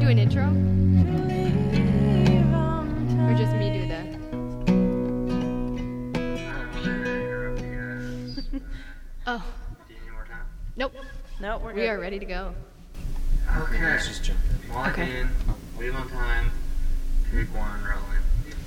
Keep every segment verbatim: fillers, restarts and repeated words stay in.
do an intro? Or just me do that? Oh. Do you need more time? Nope. No, we're good. We are ready to go. Okay. Let's just jump in. Lock Okay. in. Leave on time. Take one. Roll in.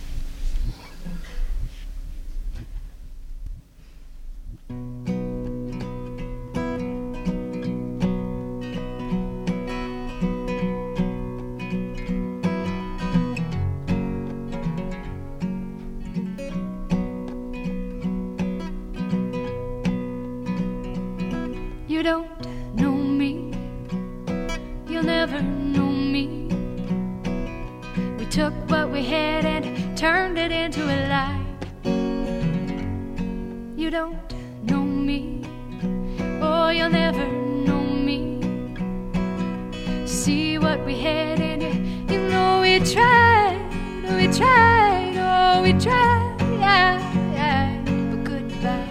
You don't know me, you'll never know me. We took what we had and turned it into a lie. You don't know me, oh, you'll never know me. See what we had and you, you know we tried, we tried, oh, we tried, but goodbye.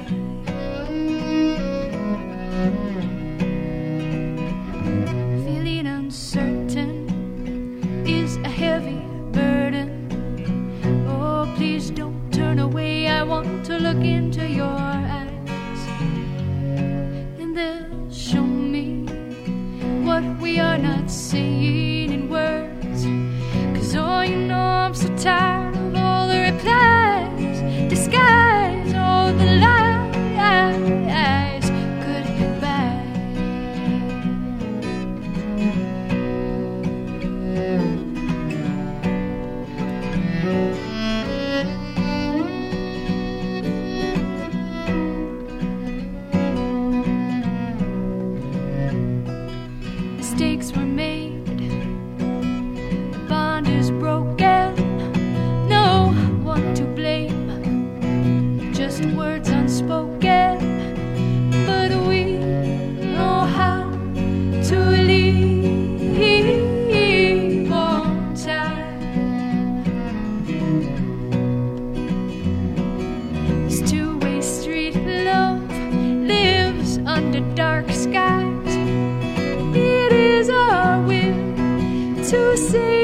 Feeling uncertain is a heavy burden. Oh, please don't turn away. I want to look into your eyes, and they'll show me what we are not saying in words. 'Cause oh, you know I'm so tired of all the replies, disguise all the lies. Goodbye. Mistakes were made, the bond is broken, no one to blame, just words unspoken, but we know how to leave on time. This two-way street love lives under dark skies. It is our will to say